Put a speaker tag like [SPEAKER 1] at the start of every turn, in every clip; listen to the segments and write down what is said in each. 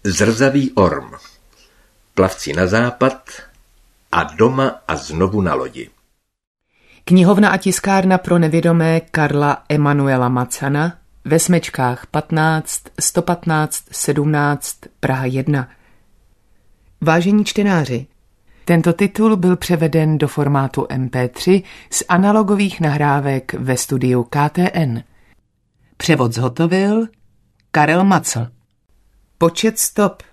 [SPEAKER 1] Zrzavý orm, Plavci na západ a Doma a znovu na lodi.
[SPEAKER 2] Knihovna a tiskárna pro nevědomé Karla Emanuela Macana ve Smečkách 15 115 17 Praha 1. Vážení čtenáři, tento titul byl převeden do formátu MP3 z analogových nahrávek ve studiu KTN. Převod zhotovil Karel Macl. Počet stop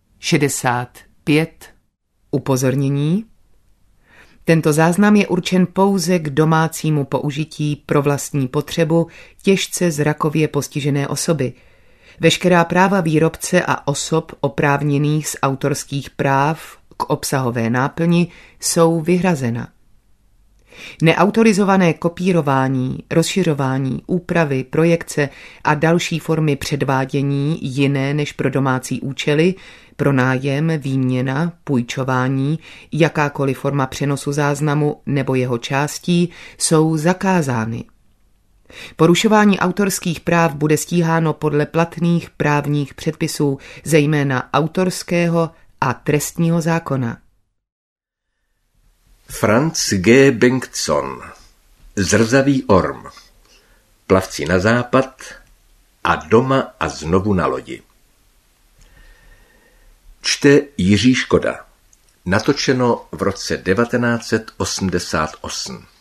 [SPEAKER 2] 65. Upozornění: tento záznam je určen pouze k domácímu použití pro vlastní potřebu těžce zrakově postižené osoby. Veškerá práva výrobce a osob oprávněných z autorských práv k obsahové náplni jsou vyhrazena. Neautorizované kopírování, rozšiřování, úpravy, projekce a další formy předvádění jiné než pro domácí účely, pronájem, výměna, půjčování, jakákoliv forma přenosu záznamu nebo jeho částí jsou zakázány. Porušování autorských práv bude stíháno podle platných právních předpisů, zejména autorského a trestního zákona.
[SPEAKER 1] Franz G. Bengtsson, Zrzavý orm, Plavci na západ a Doma a znovu na lodi. Čte Jiří Škoda. Natočeno v roce 1988.